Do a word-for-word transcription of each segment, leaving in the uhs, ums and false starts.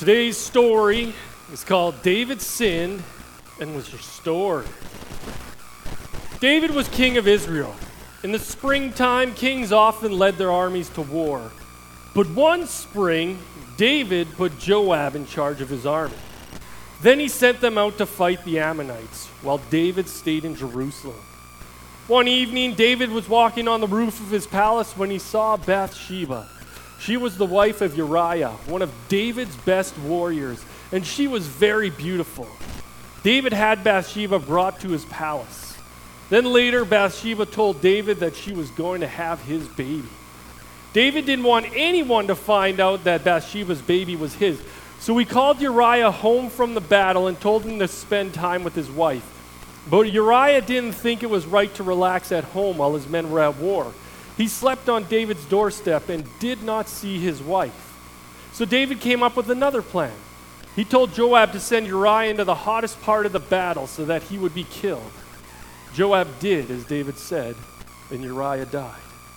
Today's story is called David Sinned and Was Restored. David was king of Israel. In the springtime, kings often led their armies to war. But one spring, David put Joab in charge of his army. Then he sent them out to fight the Ammonites, while David stayed in Jerusalem. One evening, David was walking on the roof of his palace when he saw Bathsheba. She was the wife of Uriah, one of David's best warriors, and she was very beautiful. David had Bathsheba brought to his palace. Then later, Bathsheba told David that she was going to have his baby. David didn't want anyone to find out that Bathsheba's baby was his, so he called Uriah home from the battle and told him to spend time with his wife. But Uriah didn't think it was right to relax at home while his men were at war. He slept on David's doorstep and did not see his wife. So David came up with another plan. He told Joab to send Uriah into the hottest part of the battle so that he would be killed. Joab did as David said, and Uriah died.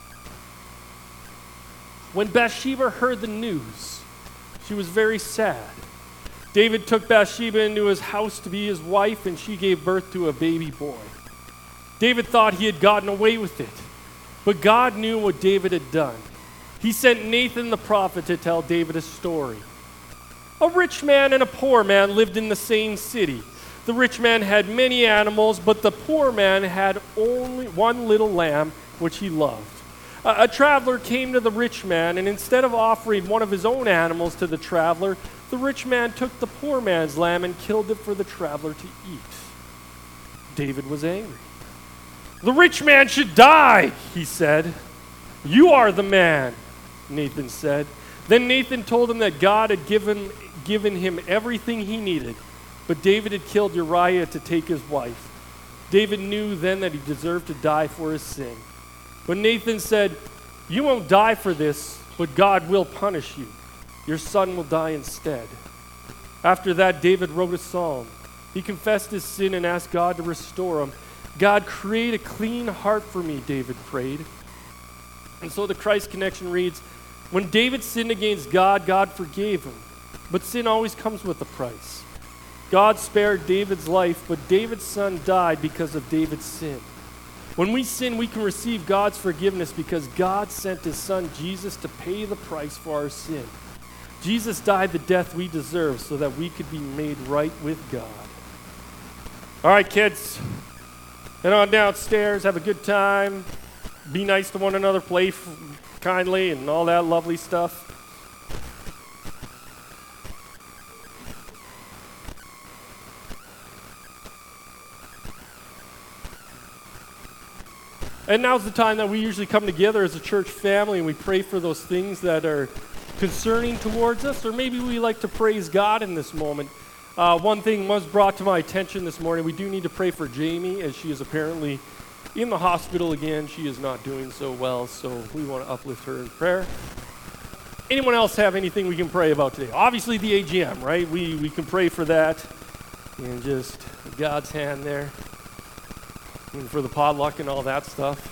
When Bathsheba heard the news, she was very sad. David took Bathsheba into his house to be his wife, and she gave birth to a baby boy. David thought he had gotten away with it, but God knew what David had done. He sent Nathan the prophet to tell David a story. A rich man and a poor man lived in the same city. The rich man had many animals, but the poor man had only one little lamb, which he loved. A, a traveler came to the rich man, and instead of offering one of his own animals to the traveler, the rich man took the poor man's lamb and killed it for the traveler to eat. David was angry. "The rich man should die," he said. "You are the man," Nathan said. Then Nathan told him that God had given, given him everything he needed, but David had killed Uriah to take his wife. David knew then that he deserved to die for his sin. But Nathan said, "You won't die for this, but God will punish you. Your son will die instead." After that, David wrote a psalm. He confessed his sin and asked God to restore him. "God, create a clean heart for me," David prayed. And so the Christ connection reads, when David sinned against God, God forgave him. But sin always comes with a price. God spared David's life, but David's son died because of David's sin. When we sin, we can receive God's forgiveness because God sent his son Jesus to pay the price for our sin. Jesus died the death we deserve so that we could be made right with God. All right, kids, head on downstairs, have a good time, be nice to one another, play f- kindly, and all that lovely stuff. And now's the time that we usually come together as a church family and we pray for those things that are concerning towards us, or maybe we like to praise God in this moment. Uh, one thing was brought to my attention this morning. We do need to pray for Jamie, as she is apparently in the hospital again. She is not doing so well, so we want to uplift her in prayer. Anyone else have anything we can pray about today? Obviously the A G M, right? We, we can pray for that, and just God's hand there. And for the potluck and all that stuff.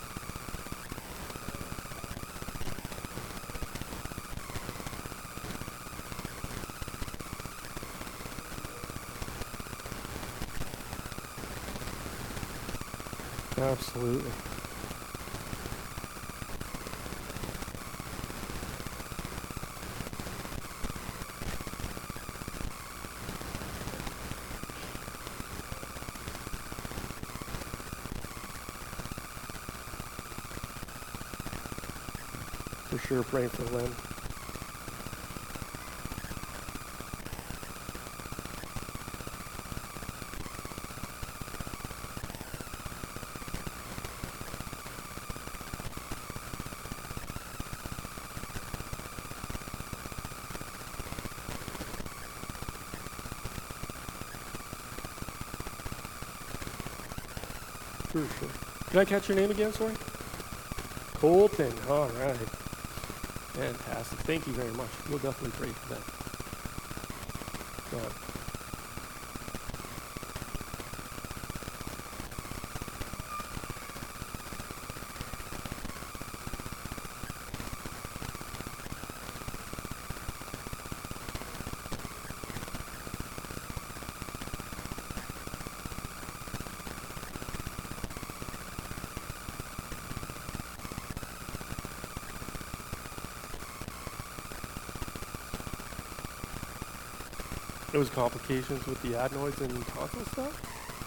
Absolutely. For sure, praying for Lynn. For sure. Can I catch your name again, sorry? Colton. All right. Fantastic. Thank you very much. We'll definitely pray for that. God. There was complications with the adenoids and tonsil stuff?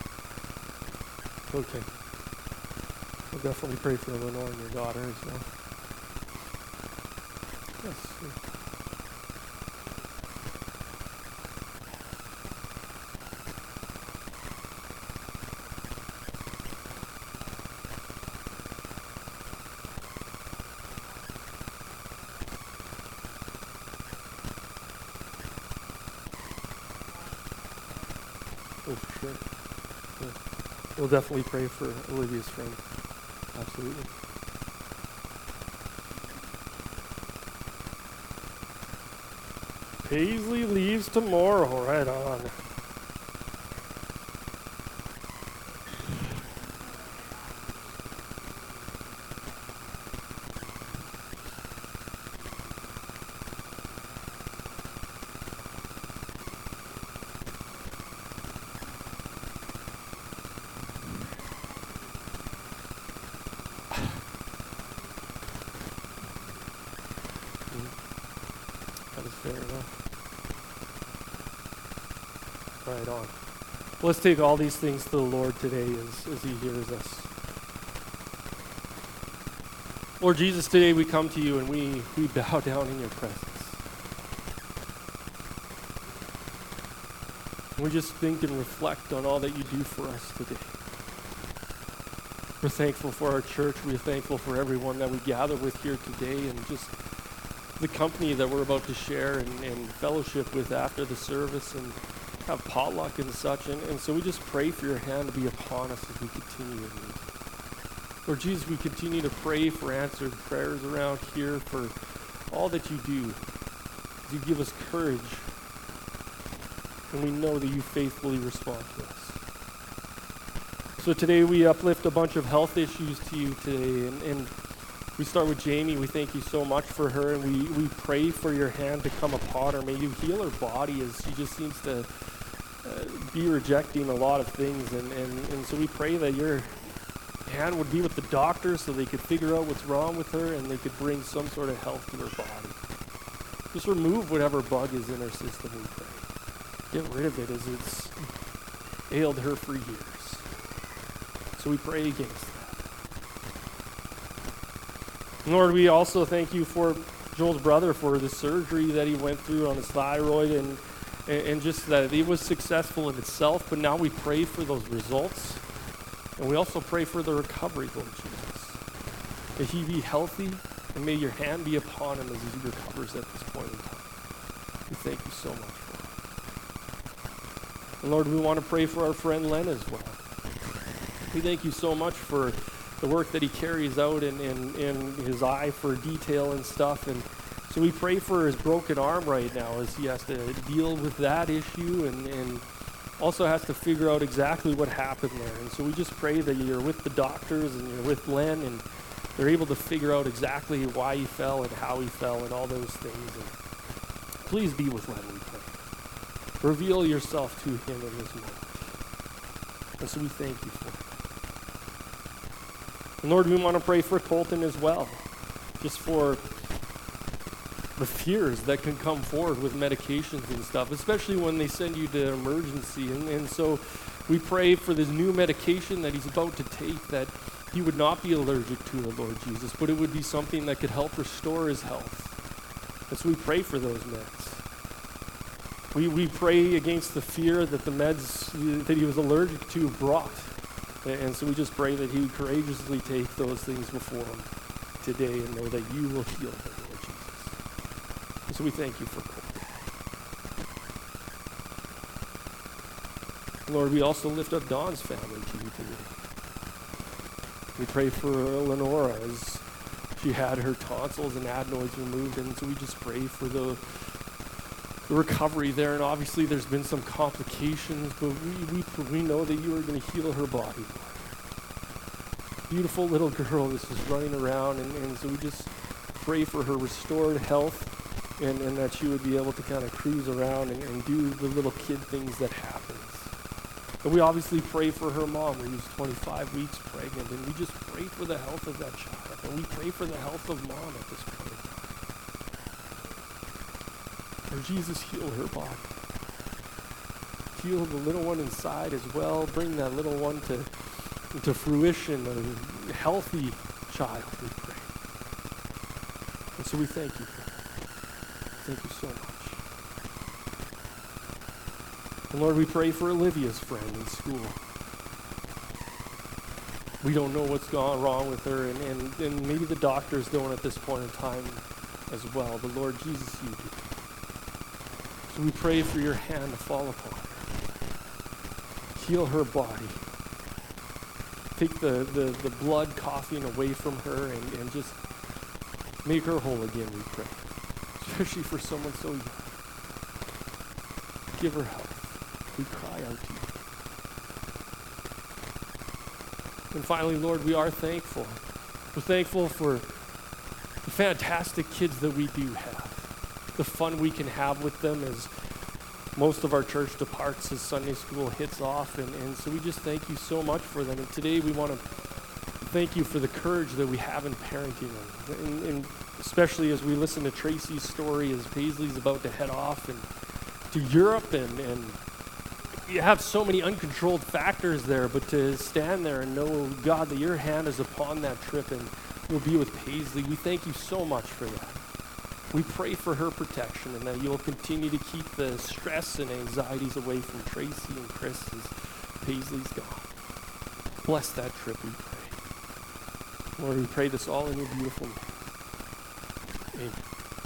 Okay. We'll definitely pray for Lenore and your daughter as well. Yes. Oh, for sure. Yeah. We'll definitely pray for Olivia's friend. Absolutely. Paisley leaves tomorrow. Right on. That is fair enough. Right on. Let's take all these things to the Lord today as, as He hears us. Lord Jesus, today we come to you and we, we bow down in your presence. And we just think and reflect on all that you do for us today. We're thankful for our church. We're thankful for everyone that we gather with here today and just the company that we're about to share and, and fellowship with after the service and have potluck and such. And, and so we just pray for your hand to be upon us as we continue in these. Lord Jesus, we continue to pray for answered prayers around here, for all that you do. You give us courage, and we know that you faithfully respond to us. So today we uplift a bunch of health issues to you today, and, and we start with Jamie. We thank you so much for her, and we, we pray for your hand to come upon her. May you heal her body as she just seems to uh, be rejecting a lot of things, and, and, and so we pray that your hand would be with the doctors so they could figure out what's wrong with her and they could bring some sort of health to her body. Just remove whatever bug is in her system, we pray. Get rid of it as it's ailed her for years. So we pray against that. Lord, we also thank you for Joel's brother, for the surgery that he went through on his thyroid, and, and just that it was successful in itself, but now we pray for those results. And we also pray for the recovery, Lord Jesus. May he be healthy, and may your hand be upon him as he recovers at this point in time. We thank you so much for it. And Lord, we want to pray for our friend Len as well. We thank you so much for the work that he carries out in, in, in his eye for detail and stuff. And so we pray for his broken arm right now as he has to deal with that issue and, and also has to figure out exactly what happened there. And so we just pray that you're with the doctors and you're with Len and they're able to figure out exactly why he fell and how he fell and all those things. And please be with Len, we pray. Reveal yourself to him in this moment. And so we thank you for it. And Lord, we want to pray for Colton as well, just for the fears that can come forward with medications and stuff, especially when they send you to emergency. And, and so we pray for this new medication that he's about to take, that he would not be allergic to it, Lord Jesus, but it would be something that could help restore his health. And so we pray for those meds. We, we pray against the fear that the meds that he was allergic to brought. And so we just pray that he would courageously take those things before him today and know that you will heal him, Lord Jesus. And so we thank you for Colton. Lord, we also lift up Dawn's family to you today. We pray for Lenora as she had her tonsils and adenoids removed, and so we just pray for the, the recovery there. And obviously there's been some complications, but we, we, we know that you are going to heal her body, Lord. Beautiful little girl that's just running around, and, and so we just pray for her restored health, and, and that she would be able to kind of cruise around and, and do the little kid things that happens. And we obviously pray for her mom, who's twenty-five weeks pregnant, and we just pray for the health of that child, and we pray for the health of mom at this point in time. Lord Jesus, heal her body. heal the little one inside as well. Bring that little one to, to fruition, a healthy child, we pray. And so we thank you for that. Thank you so much. And Lord, we pray for Olivia's friend in school. We don't know what's gone wrong with her, and, and, and maybe the doctors don't at this point in time as well. But Lord Jesus, you do. So we pray for your hand to fall upon her. Heal her body. Take the, the, the blood coughing away from her and, and just make her whole again, we pray. Especially for someone so young. Give her health. We cry out to you. And finally, Lord, we are thankful. We're thankful for the fantastic kids that we do have. The fun we can have with them as most of our church departs, as Sunday school hits off. And, and so we just thank you so much for them. And today we want to thank you for the courage that we have in parenting them. And, and especially as we listen to Tracy's story as Paisley's about to head off and to Europe, and, and you have so many uncontrolled factors there, but to stand there and know, God, that your hand is upon that trip and you'll be with Paisley, we thank you so much for that. We pray for her protection and that you'll continue to keep the stress and anxieties away from Tracy and Chris as Paisley's gone. Bless that trip, we pray. Lord, we pray this all in your beautiful name. Amen.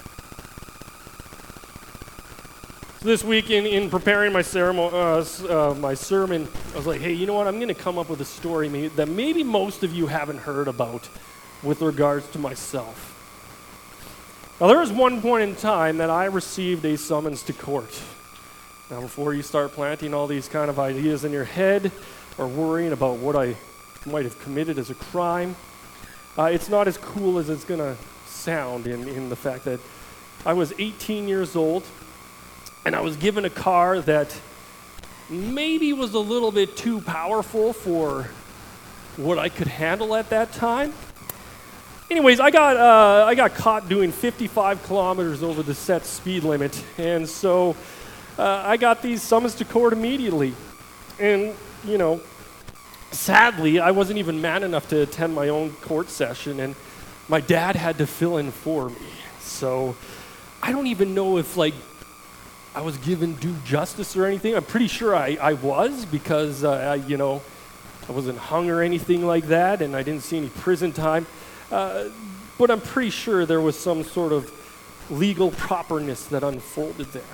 So this week in, in preparing my, ceremony, uh, uh, my sermon, I was like, hey, you know what? I'm going to come up with a story maybe, that maybe most of you haven't heard about with regards to myself. Now, there was one point in time that I received a summons to court. Now, before you start planting all these kind of ideas in your head or worrying about what I might have committed as a crime, uh, it's not as cool as it's going to sound in, in the fact that I was eighteen years old, and I was given a car that maybe was a little bit too powerful for what I could handle at that time. Anyways, I got uh, I got caught doing fifty-five kilometers over the set speed limit, and so uh, I got these summons to court immediately. And, you know, sadly, I wasn't even man enough to attend my own court session, and my dad had to fill in for me. So I don't even know if, like, I was given due justice or anything. I'm pretty sure I, I was, because, uh, I, you know, I wasn't hung or anything like that, and I didn't see any prison time. Uh, but I'm pretty sure there was some sort of legal properness that unfolded there.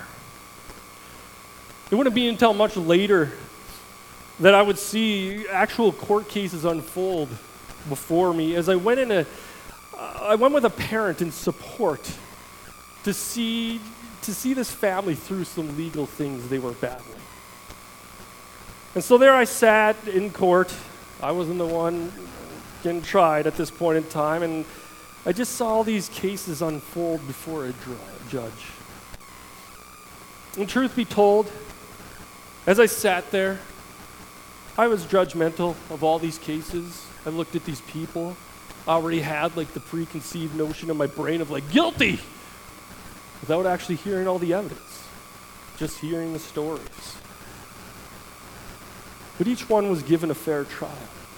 It wouldn't be until much later that I would see actual court cases unfold before me as I went in a, uh, I went with a parent in support to see to see this family through some legal things they were battling. And so there I sat in court. I wasn't the one getting tried at this point in time, and I just saw all these cases unfold before a dr- judge. And truth be told, as I sat there, I was judgmental of all these cases. I looked at these people. I already had like the preconceived notion in my brain of like guilty, without actually hearing all the evidence, just hearing the stories. But each one was given a fair trial.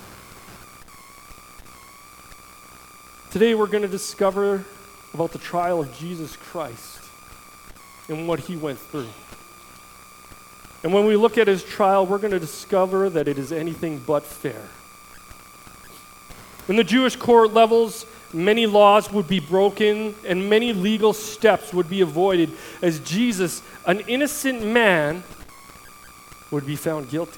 Today we're going to discover about the trial of Jesus Christ and what he went through. And when we look at his trial, we're going to discover that it is anything but fair. In the Jewish court levels, many laws would be broken and many legal steps would be avoided as Jesus, an innocent man, would be found guilty.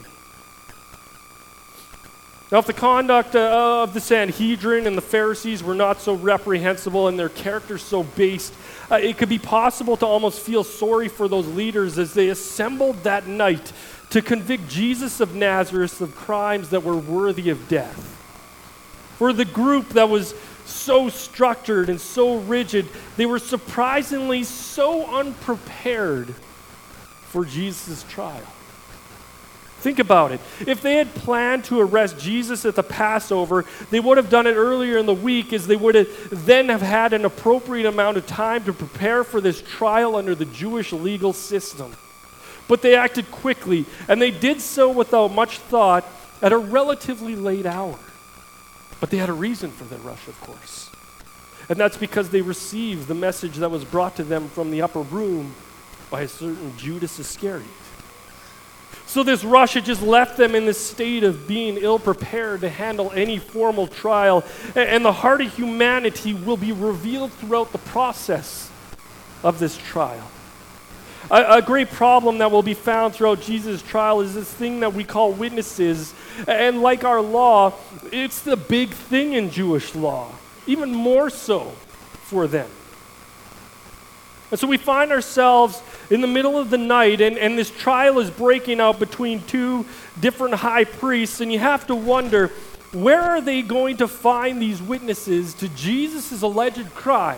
Now, if the conduct uh, of the Sanhedrin and the Pharisees were not so reprehensible and their character so based, uh, it could be possible to almost feel sorry for those leaders as they assembled that night to convict Jesus of Nazareth of crimes that were worthy of death. For the group that was so structured and so rigid, they were surprisingly so unprepared for Jesus' trial. Think about it. If they had planned to arrest Jesus at the Passover, they would have done it earlier in the week, as they would have then have had an appropriate amount of time to prepare for this trial under the Jewish legal system. But they acted quickly, and they did so without much thought at a relatively late hour. But they had a reason for their rush, of course. And that's because they received the message that was brought to them from the upper room by a certain Judas Iscariot. So this rush had just left them in this state of being ill-prepared to handle any formal trial. And the heart of humanity will be revealed throughout the process of this trial. A, a great problem that will be found throughout Jesus' trial is this thing that we call witnesses. And like our law, it's the big thing in Jewish law, even more so for them. And so we find ourselves in the middle of the night, and, and this trial is breaking out between two different high priests, and you have to wonder, where are they going to find these witnesses to Jesus' alleged crime?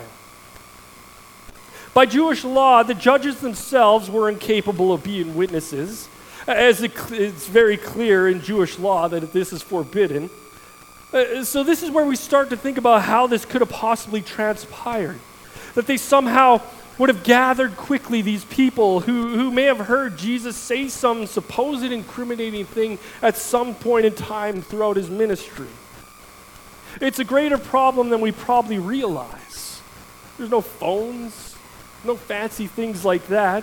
By Jewish law, the judges themselves were incapable of being witnesses, as it, it's very clear in Jewish law that this is forbidden. Uh, so this is where we start to think about how this could have possibly transpired. That they somehow would have gathered quickly these people who, who may have heard Jesus say some supposed incriminating thing at some point in time throughout his ministry. It's a greater problem than we probably realize. There's no phones, no fancy things like that.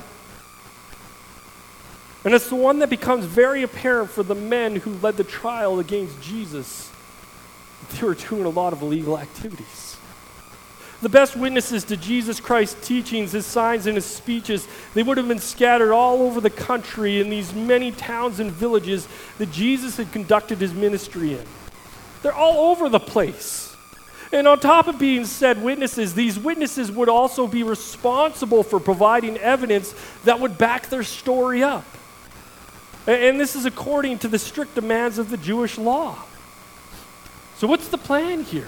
And it's the one that becomes very apparent for the men who led the trial against Jesus. They were doing a lot of illegal activities. The best witnesses to Jesus Christ's teachings, his signs, and his speeches, they would have been scattered all over the country in these many towns and villages that Jesus had conducted his ministry in. They're all over the place. And on top of being said witnesses, these witnesses would also be responsible for providing evidence that would back their story up. And this is according to the strict demands of the Jewish law. So what's the plan here?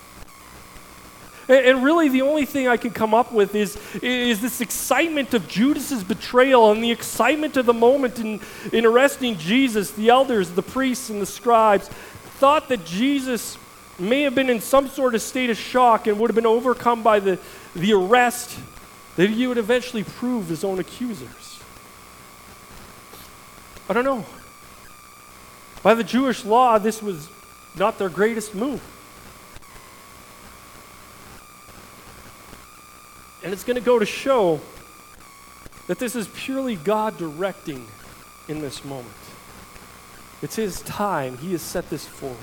And really the only thing I can come up with is, is this excitement of Judas's betrayal and the excitement of the moment in, in arresting Jesus. The elders, the priests, and the scribes thought that Jesus may have been in some sort of state of shock and would have been overcome by the, the arrest that he would eventually prove his own accusers. I don't know. By the Jewish law, this was not their greatest move. And it's going to go to show that this is purely God directing in this moment. It's his time. He has set this forward.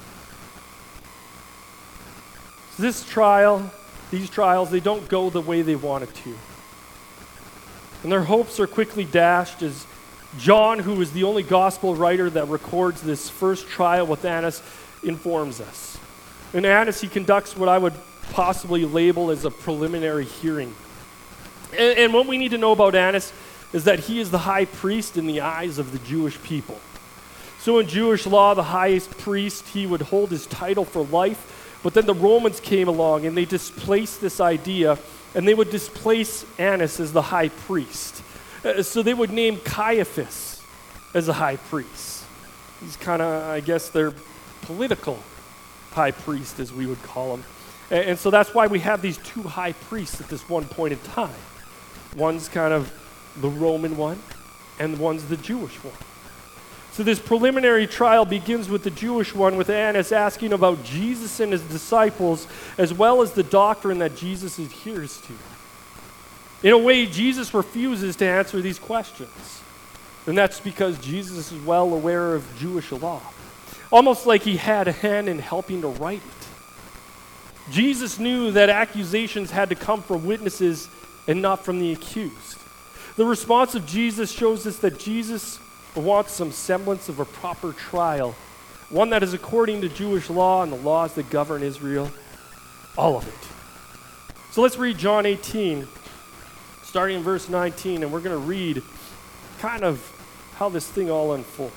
So this trial, these trials, they don't go the way they want it to. And their hopes are quickly dashed as John, who is the only gospel writer that records this first trial with Annas, informs us. In Annas, he conducts what I would possibly label as a preliminary hearing. And, and what we need to know about Annas is that he is the high priest in the eyes of the Jewish people. So in Jewish law, the highest priest, he would hold his title for life, but then the Romans came along and they displaced this idea, and they would displace Annas as the high priest. Uh, so they would name Caiaphas as the high priest. He's kind of, I guess, their political high priest, as we would call him. And, and so that's why we have these two high priests at this one point in time. One's kind of the Roman one, and one's the Jewish one. So this preliminary trial begins with the Jewish one, with Annas asking about Jesus and his disciples, as well as the doctrine that Jesus adheres to. In a way, Jesus refuses to answer these questions. And that's because Jesus is well aware of Jewish law. Almost like he had a hand in helping to write it. Jesus knew that accusations had to come from witnesses and not from the accused. The response of Jesus shows us that Jesus wants some semblance of a proper trial, one that is according to Jewish law and the laws that govern Israel, all of it. So let's read John eighteen, starting in verse nineteen, and we're going to read kind of how this thing all unfolds.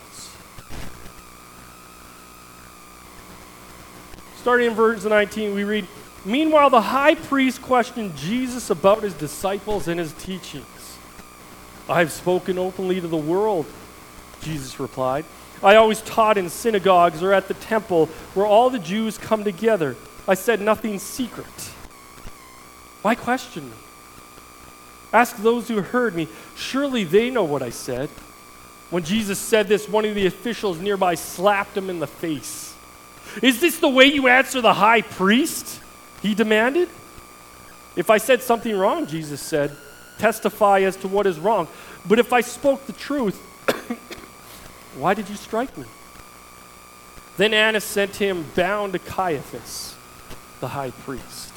Starting in verse nineteen, we read, "Meanwhile, the high priest questioned Jesus about his disciples and his teachings. I have spoken openly to the world," Jesus replied. "I always taught in synagogues or at the temple where all the Jews come together. I said nothing secret. Why question me? Ask those who heard me. Surely they know what I said." When Jesus said this, one of the officials nearby slapped him in the face. "Is this the way you answer the high priest?" he demanded. "If I said something wrong," Jesus said, "testify as to what is wrong. But if I spoke the truth, why did you strike me?" Then Annas sent him bound to Caiaphas, the high priest.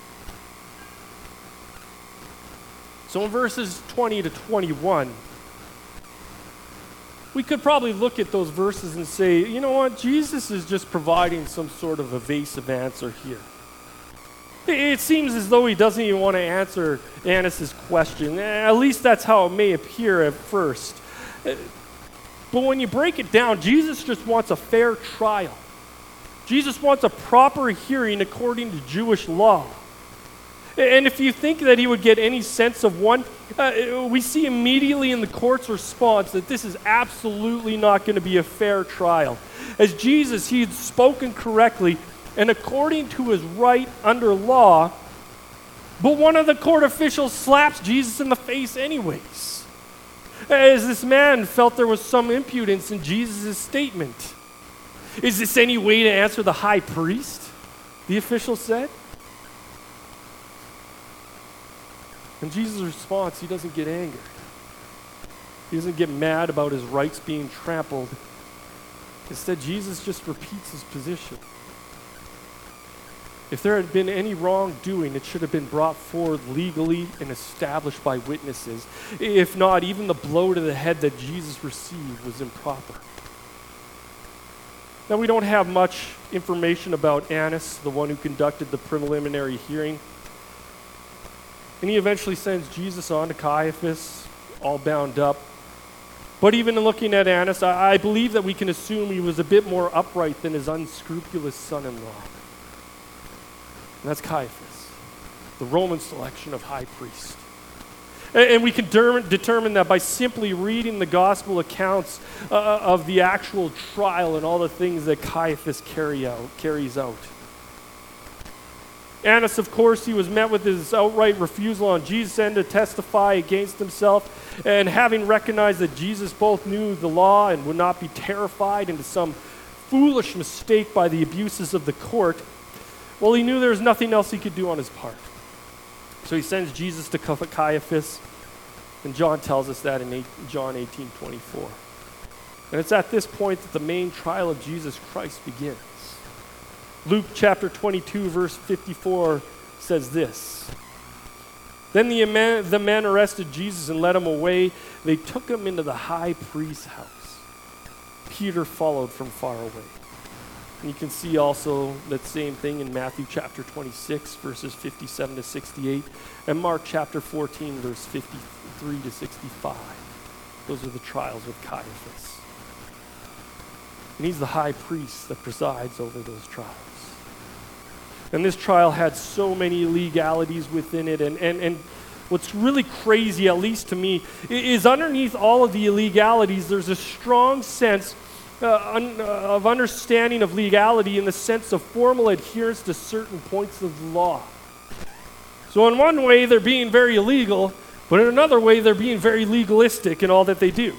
So in verses twenty to twenty-one, we could probably look at those verses and say, you know what, Jesus is just providing some sort of evasive answer here. It seems as though he doesn't even want to answer Annas' question. At least that's how it may appear at first. But when you break it down, Jesus just wants a fair trial. Jesus wants a proper hearing according to Jewish law. And if you think that he would get any sense of one, uh, we see immediately in the court's response that this is absolutely not going to be a fair trial. As Jesus, he had spoken correctly and according to his right under law, but one of the court officials slaps Jesus in the face anyways. As this man felt there was some impudence in Jesus' statement. "Is this any way to answer the high priest?" the official said. And Jesus' response, he doesn't get angered. He doesn't get mad about his rights being trampled. Instead, Jesus just repeats his position. If there had been any wrongdoing, it should have been brought forward legally and established by witnesses. If not, even the blow to the head that Jesus received was improper. Now, we don't have much information about Annas, the one who conducted the preliminary hearing. And he eventually sends Jesus on to Caiaphas, all bound up. But even in looking at Annas, I, I believe that we can assume he was a bit more upright than his unscrupulous son-in-law. And that's Caiaphas, the Roman selection of high priest. And, and we can der- determine that by simply reading the gospel accounts uh, of the actual trial and all the things that Caiaphas carry out, carries out. Annas, of course, he was met with his outright refusal on Jesus' end to testify against himself. And having recognized that Jesus both knew the law and would not be terrified into some foolish mistake by the abuses of the court, well, he knew there was nothing else he could do on his part. So he sends Jesus to Caiaphas, and John tells us that in eight, John eighteen twenty-four. And it's at this point that the main trial of Jesus Christ begins. Luke chapter twenty-two, verse fifty-four says this. Then the men, the men arrested Jesus and led him away. They took him into the high priest's house. Peter followed from far away. And you can see also that same thing in Matthew chapter twenty-six, verses fifty-seven to sixty-eight, and Mark chapter fourteen, verse fifty-three to sixty-five. Those are the trials with Caiaphas. And he's the high priest that presides over those trials. And this trial had so many illegalities within it. And, and, and what's really crazy, at least to me, is underneath all of the illegalities, there's a strong sense uh, un, uh, of understanding of legality in the sense of formal adherence to certain points of the law. So in one way, they're being very illegal, but in another way, they're being very legalistic in all that they do.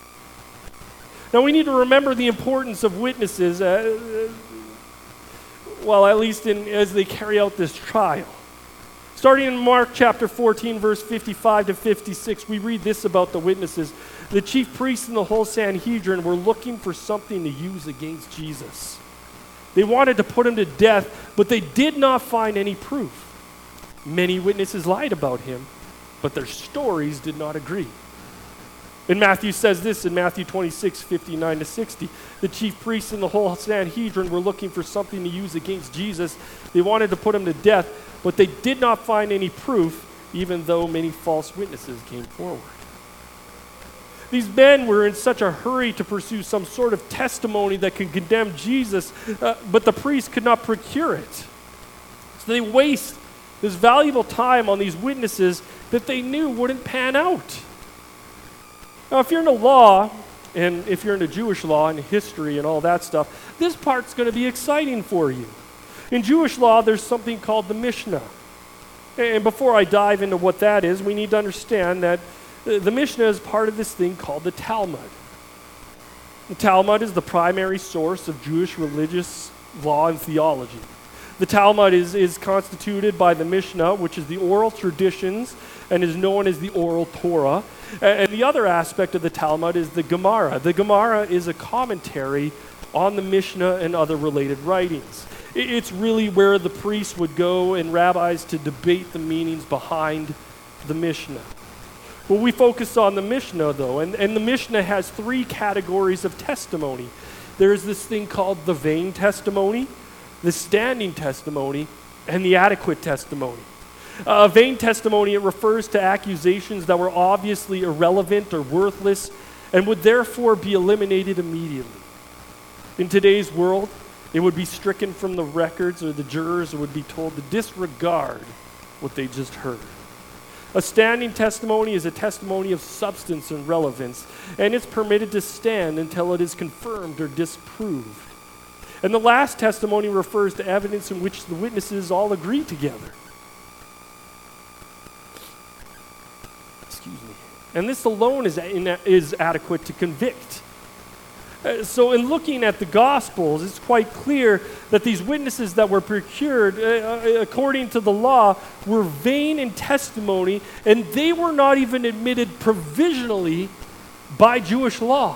Now, we need to remember the importance of witnesses, uh, well, at least in, as they carry out this trial. Starting in Mark chapter fourteen, verse fifty-five to fifty-six, we read this about the witnesses. The chief priests and the whole Sanhedrin were looking for something to use against Jesus. They wanted to put him to death, but they did not find any proof. Many witnesses lied about him, but their stories did not agree. And Matthew says this in Matthew twenty-six, fifty-nine to sixty. The chief priests and the whole Sanhedrin were looking for something to use against Jesus. They wanted to put him to death, but they did not find any proof, even though many false witnesses came forward. These men were in such a hurry to pursue some sort of testimony that could condemn Jesus, uh, but the priests could not procure it. So they waste this valuable time on these witnesses that they knew wouldn't pan out. Now, if you're into law, and if you're into Jewish law and history and all that stuff, this part's going to be exciting for you. In Jewish law, there's something called the Mishnah. And before I dive into what that is, we need to understand that the Mishnah is part of this thing called the Talmud. The Talmud is the primary source of Jewish religious law and theology. The Talmud is, is constituted by the Mishnah, which is the oral traditions and is known as the oral Torah. And the other aspect of the Talmud is the Gemara. The Gemara is a commentary on the Mishnah and other related writings. It's really where the priests would go and rabbis to debate the meanings behind the Mishnah. Well, we focus on the Mishnah, though, and, and the Mishnah has three categories of testimony. There's this thing called the vain testimony, the standing testimony, and the adequate testimony. Uh, vain testimony, it refers to accusations that were obviously irrelevant or worthless and would therefore be eliminated immediately. In today's world, it would be stricken from the records, or the jurors would be told to disregard what they just heard. A standing testimony is a testimony of substance and relevance, and it's permitted to stand until it is confirmed or disproved. And the last testimony refers to evidence in which the witnesses all agree together. Excuse me. And this alone is, is adequate to convict. Uh, so in looking at the Gospels, it's quite clear that these witnesses that were procured, uh, according to the law, were vain in testimony, and they were not even admitted provisionally by Jewish law.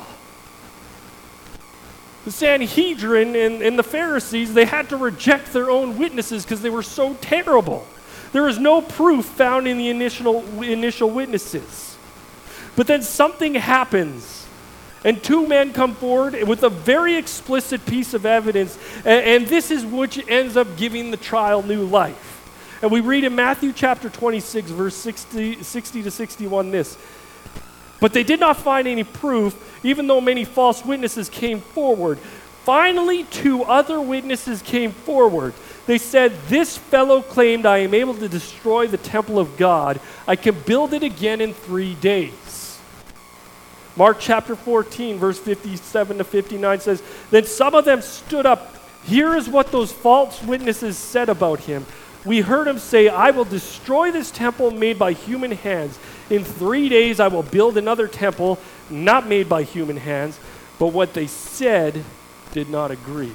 The Sanhedrin and, and the Pharisees, they had to reject their own witnesses because they were so terrible. There is no proof found in the initial, initial witnesses. But then something happens. And two men come forward with a very explicit piece of evidence, and, and this is which ends up giving the trial new life. And we read in Matthew chapter twenty-six, verse sixty, sixty to sixty-one this. But they did not find any proof, even though many false witnesses came forward. Finally, two other witnesses came forward. They said, "This fellow claimed, I am able to destroy the temple of God. I can build it again in three days. Mark chapter fourteen, verse fifty-seven to fifty-nine says, "Then some of them stood up. Here is what those false witnesses said about him. We heard him say, 'I will destroy this temple made by human hands. In three days I will build another temple not made by human hands.' But what they said did not agree."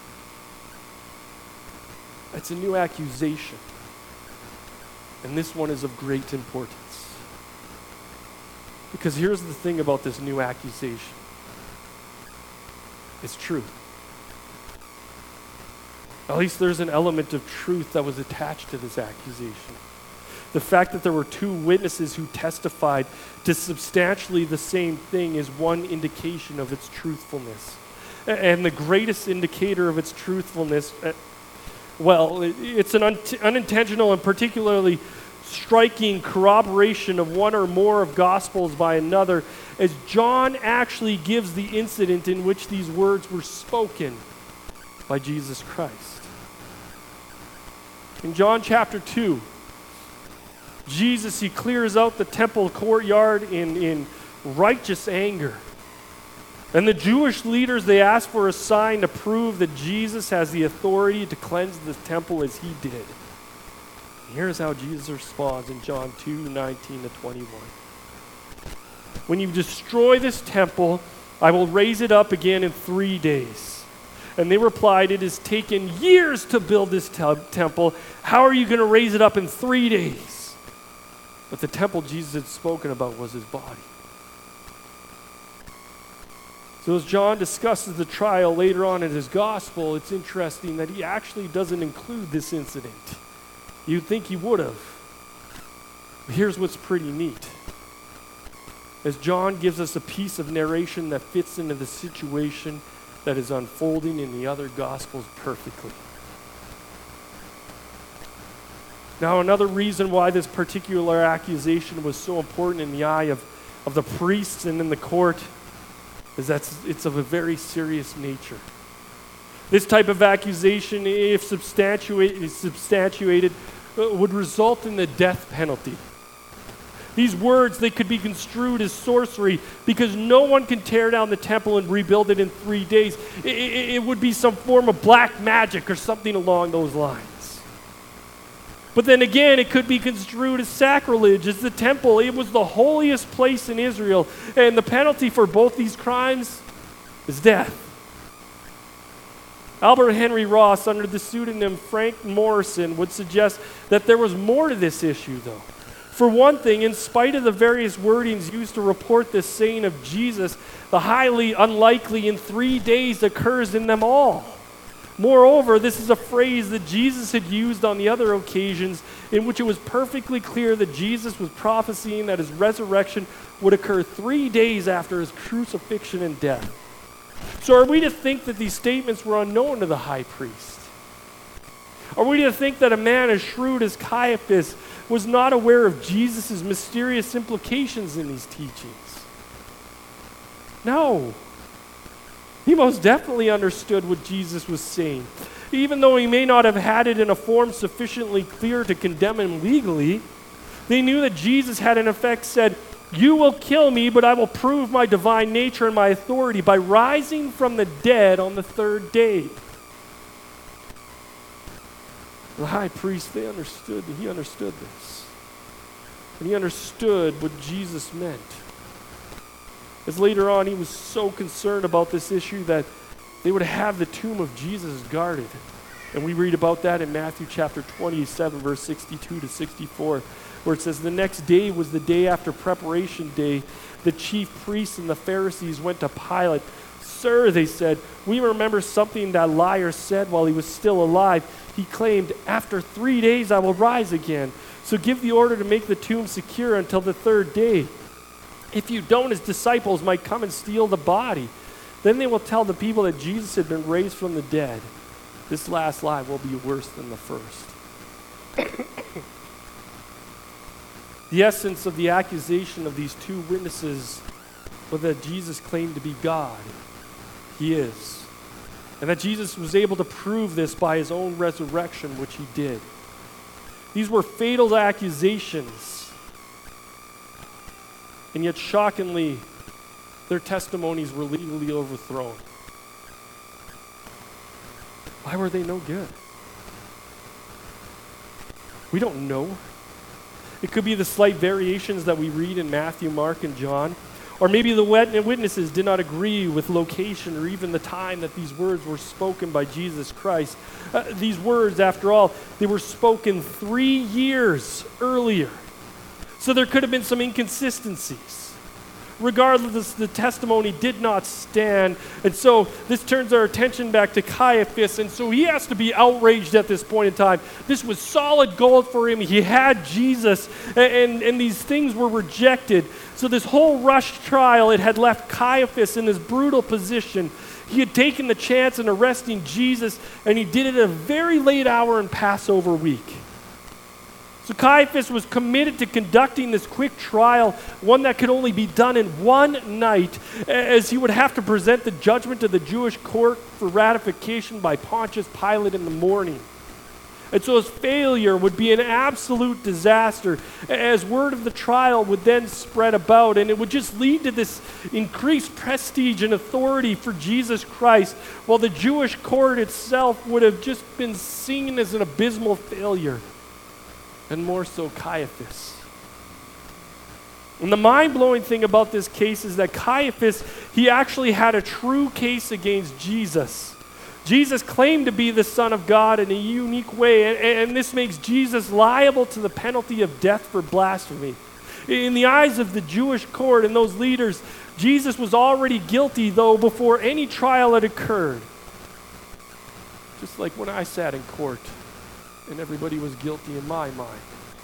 It's a new accusation. And this one is of great importance. Because here's the thing about this new accusation. It's truth. At least there's an element of truth that was attached to this accusation. The fact that there were two witnesses who testified to substantially the same thing is one indication of its truthfulness. And the greatest indicator of its truthfulness, well, it's an un- unintentional and particularly striking corroboration of one or more of Gospels by another, as John actually gives the incident in which these words were spoken by Jesus Christ. In John chapter two, Jesus, he clears out the temple courtyard in, in righteous anger. And the Jewish leaders, they ask for a sign to prove that Jesus has the authority to cleanse the temple as he did. Here's how Jesus responds in John two, nineteen to twenty-one. "When you destroy this temple, I will raise it up again in three days. And they replied, 'It has taken years to build this te- temple. How are you going to raise it up in three days?' But the temple Jesus had spoken about was his body." So as John discusses the trial later on in his gospel, it's interesting that he actually doesn't include this incident. You'd think he would have. But here's what's pretty neat. As John gives us a piece of narration that fits into the situation that is unfolding in the other Gospels perfectly. Now, another reason why this particular accusation was so important in the eye of, of the priests and in the court is that it's of a very serious nature. This type of accusation, if substantiated, substantiated would result in the death penalty. These words, they could be construed as sorcery because no one can tear down the temple and rebuild it in three days. It, it, it would be some form of black magic or something along those lines. But then again, it could be construed as sacrilege, as the temple. It was the holiest place in Israel, and the penalty for both these crimes is death. Albert Henry Ross, under the pseudonym Frank Morrison, would suggest that there was more to this issue, though. For one thing, in spite of the various wordings used to report this saying of Jesus, the highly unlikely in three days occurs in them all. Moreover, this is a phrase that Jesus had used on the other occasions in which it was perfectly clear that Jesus was prophesying that his resurrection would occur three days after his crucifixion and death. So are we to think that these statements were unknown to the high priest? Are we to think that a man as shrewd as Caiaphas was not aware of Jesus' mysterious implications in these teachings? No. He most definitely understood what Jesus was saying. Even though he may not have had it in a form sufficiently clear to condemn him legally, they knew that Jesus had in effect said, "You will kill me, but I will prove my divine nature and my authority by rising from the dead on the third day." The high priest, they understood, and he understood this. And he understood what Jesus meant. As later on, he was so concerned about this issue that they would have the tomb of Jesus guarded. And we read about that in Matthew chapter twenty-seven, verse sixty-two to sixty-four, where it says, "The next day was the day after preparation day. The chief priests and the Pharisees went to Pilate. 'Sir,' they said, 'we remember something that liar said while he was still alive. He claimed, after three days I will rise again. So give the order to make the tomb secure until the third day. If you don't, his disciples might come and steal the body. Then they will tell the people that Jesus had been raised from the dead. This last lie will be worse than the first.'" The essence of the accusation of these two witnesses was that Jesus claimed to be God. He is. And that Jesus was able to prove this by his own resurrection, which he did. These were fatal accusations. And yet, shockingly, their testimonies were legally overthrown. Why were they no good? We don't know. It could be the slight variations that we read in Matthew, Mark, and John. Or maybe the witnesses did not agree with location or even the time that these words were spoken by Jesus Christ. Uh, these words, after all, they were spoken three years earlier. So there could have been some inconsistencies. Regardless, the testimony did not stand. And so this turns our attention back to Caiaphas. And so he has to be outraged at this point in time. This was solid gold for him. He had Jesus, and, and, and these things were rejected. So this whole rushed trial, it had left Caiaphas in this brutal position. He had taken the chance in arresting Jesus, and he did it at a very late hour in Passover week. So Caiaphas was committed to conducting this quick trial, one that could only be done in one night, as he would have to present the judgment to the Jewish court for ratification by Pontius Pilate in the morning. And so his failure would be an absolute disaster, as word of the trial would then spread about, and it would just lead to this increased prestige and authority for Jesus Christ, while the Jewish court itself would have just been seen as an abysmal failure. And more so Caiaphas. And the mind-blowing thing about this case is that Caiaphas, he actually had a true case against Jesus. Jesus claimed to be the Son of God in a unique way, and, and this makes Jesus liable to the penalty of death for blasphemy. In the eyes of the Jewish court and those leaders, Jesus was already guilty, though, before any trial had occurred. Just like when I sat in court and everybody was guilty in my mind.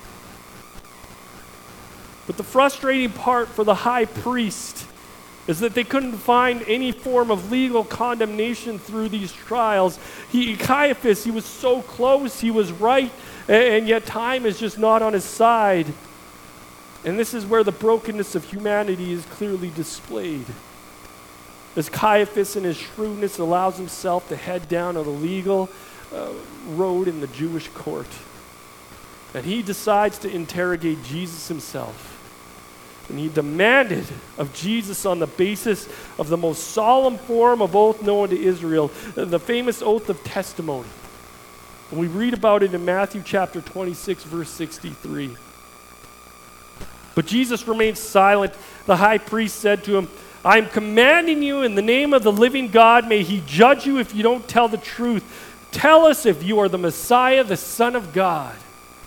But the frustrating part for the high priest is that they couldn't find any form of legal condemnation through these trials. He, Caiaphas, he was so close, he was right, and, and yet time is just not on his side. And this is where the brokenness of humanity is clearly displayed. As Caiaphas in his shrewdness allows himself to head down on the legal uh, road in the Jewish court. And he decides to interrogate Jesus himself. And he demanded of Jesus on the basis of the most solemn form of oath known to Israel, the famous oath of testimony. And we read about it in Matthew chapter twenty-six, verse sixty-three. But Jesus remained silent. The high priest said to him, I am commanding you in the name of the living God, may he judge you if you don't tell the truth. Tell us if you are the Messiah, the Son of God.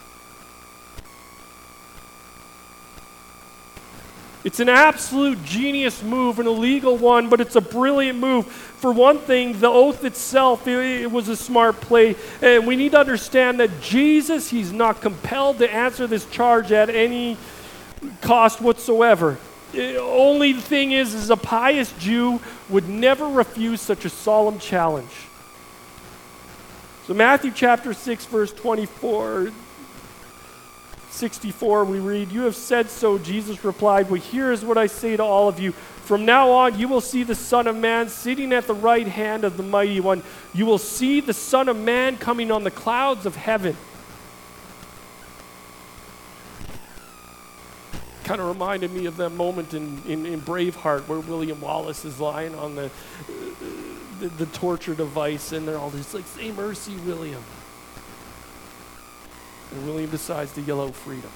It's an absolute genius move, an illegal one, but it's a brilliant move. For one thing, the oath itself, it, it was a smart play. And we need to understand that Jesus, he's not compelled to answer this charge at any cost whatsoever. The only thing is, is a pious Jew would never refuse such a solemn challenge. So Matthew chapter six, verse twenty-four, sixty-four, we read, you have said so, Jesus replied, well, here is what I say to all of you. From now on, you will see the Son of Man sitting at the right hand of the Mighty One. You will see the Son of Man coming on the clouds of heaven. Kind of reminded me of that moment in, in, in Braveheart where William Wallace is lying on the, the, the torture device, and they're all just like, say mercy, William. And William decides to yell out freedom.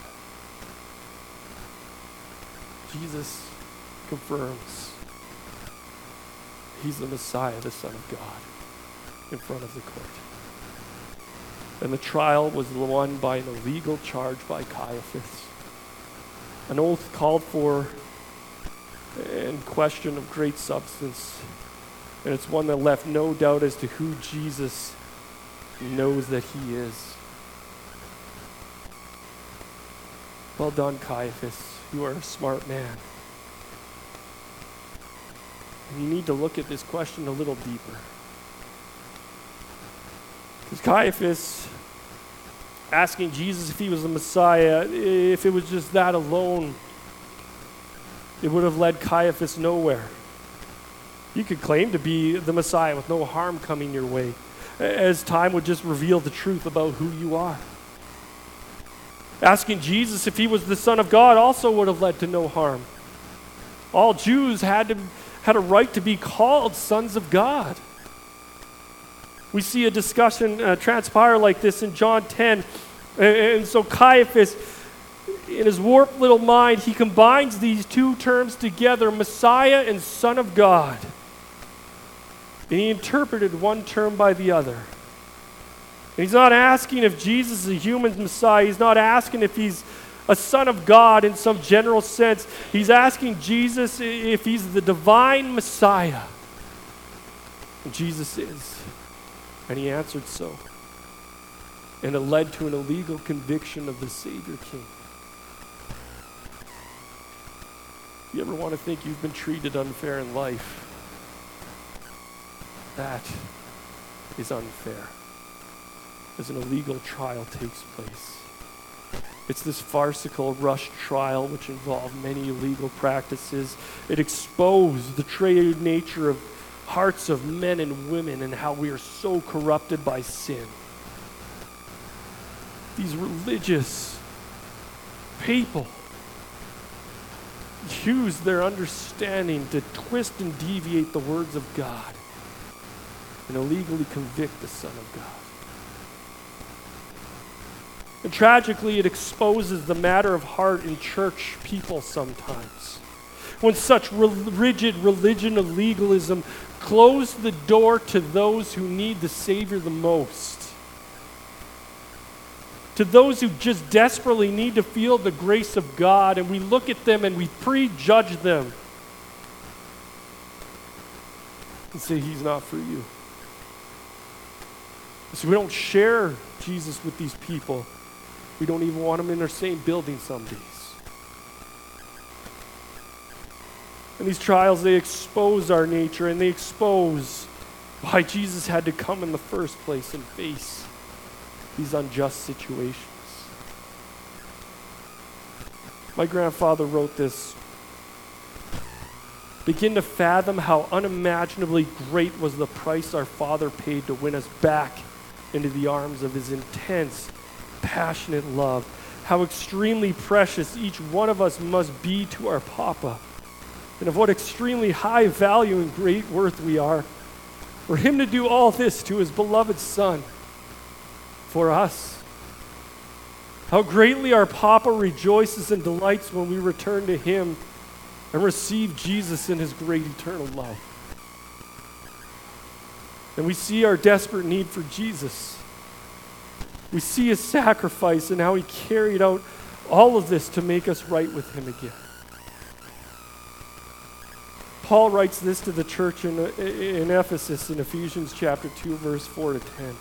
Jesus confirms he's the Messiah, the Son of God, in front of the court. And the trial was won by an illegal charge by Caiaphas. An oath called for and question of great substance. And it's one that left no doubt as to who Jesus knows that he is. Well done, Caiaphas. You are a smart man. And you need to look at this question a little deeper. Because Caiaphas, asking Jesus if he was the Messiah, if it was just that alone, it would have led Caiaphas nowhere. You could claim to be the Messiah with no harm coming your way, as time would just reveal the truth about who you are. Asking Jesus if he was the Son of God also would have led to no harm. All Jews had to, had a right to be called sons of God. We see a discussion uh, transpire like this in John ten. And, and so Caiaphas, in his warped little mind, he combines these two terms together, Messiah and Son of God. And he interpreted one term by the other. And he's not asking if Jesus is a human Messiah. He's not asking if he's a Son of God in some general sense. He's asking Jesus if he's the divine Messiah. And Jesus is. And he answered so. And it led to an illegal conviction of the Savior King. You ever want to think you've been treated unfair in life? That is unfair. As an illegal trial takes place. It's this farcical rush trial which involved many illegal practices. It exposed the true nature of hearts of men and women and how we are so corrupted by sin. These religious people use their understanding to twist and deviate the words of God and illegally convict the Son of God. And tragically, it exposes the matter of heart in church people sometimes. When such re- rigid religion of legalism close the door to those who need the Savior the most. To those who just desperately need to feel the grace of God, and we look at them and we prejudge them and say, he's not for you. So we don't share Jesus with these people. We don't even want them in our same building some days. And these trials, they expose our nature, and they expose why Jesus had to come in the first place and face these unjust situations. My grandfather wrote this. Begin to fathom how unimaginably great was the price our Father paid to win us back into the arms of his intense, passionate love. How extremely precious each one of us must be to our Papa, and of what extremely high value and great worth we are. For him to do all this to his beloved Son, for us. How greatly our Papa rejoices and delights when we return to him and receive Jesus in his great eternal love. And we see our desperate need for Jesus. We see his sacrifice and how he carried out all of this to make us right with him again. Paul writes this to the church in, in Ephesus in Ephesians chapter two, verse four to ten.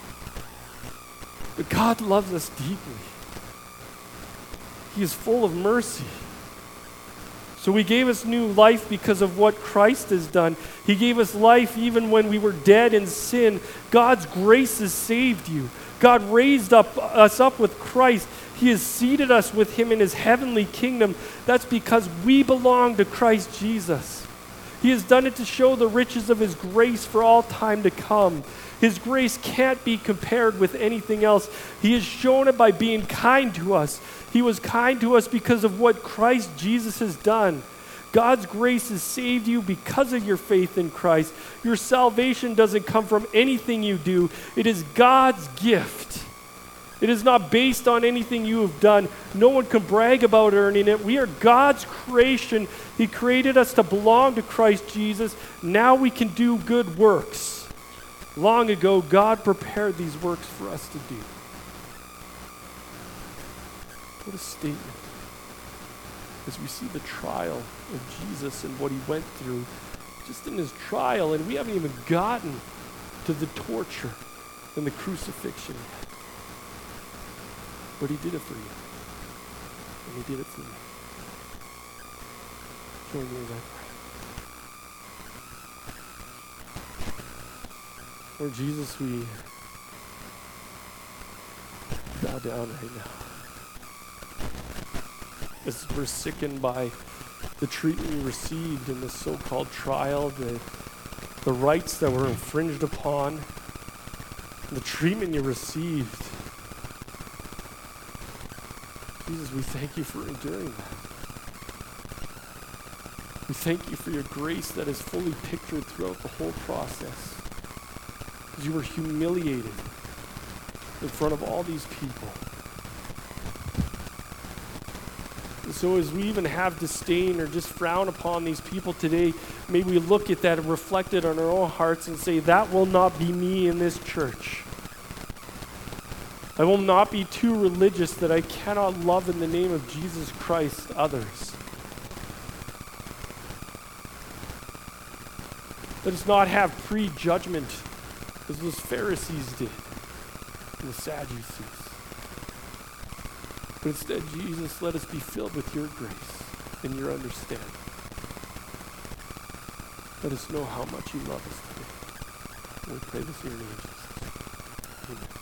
But God loves us deeply. He is full of mercy. So he gave us new life because of what Christ has done. He gave us life even when we were dead in sin. God's grace has saved you. God raised up us up with Christ. He has seated us with him in his heavenly kingdom. That's because we belong to Christ Jesus. He has done it to show the riches of his grace for all time to come. His grace can't be compared with anything else. He has shown it by being kind to us. He was kind to us because of what Christ Jesus has done. God's grace has saved you because of your faith in Christ. Your salvation doesn't come from anything you do. It is God's gift. It is not based on anything you have done. No one can brag about earning it. We are God's creation. He created us to belong to Christ Jesus. Now we can do good works. Long ago, God prepared these works for us to do. What a statement. As we see the trial of Jesus and what he went through just in his trial, and we haven't even gotten to the torture and the crucifixion yet. But he did it for you. And he did it for me. Join me as I pray. Lord Jesus, we bow down right now. As we're sickened by the treatment we received in this so-called trial, the, the rights that were infringed upon, the treatment you received. Jesus, we thank you for enduring that. We thank you for your grace that is fully pictured throughout the whole process. Because you were humiliated in front of all these people. And so as we even have disdain or just frown upon these people today, may we look at that and reflect it on our own hearts and say, that will not be me in this church. I will not be too religious that I cannot love in the name of Jesus Christ others. Let us not have prejudgment as those Pharisees did and the Sadducees. But instead, Jesus, let us be filled with your grace and your understanding. Let us know how much you love us today. We pray this in your name, Jesus. Amen.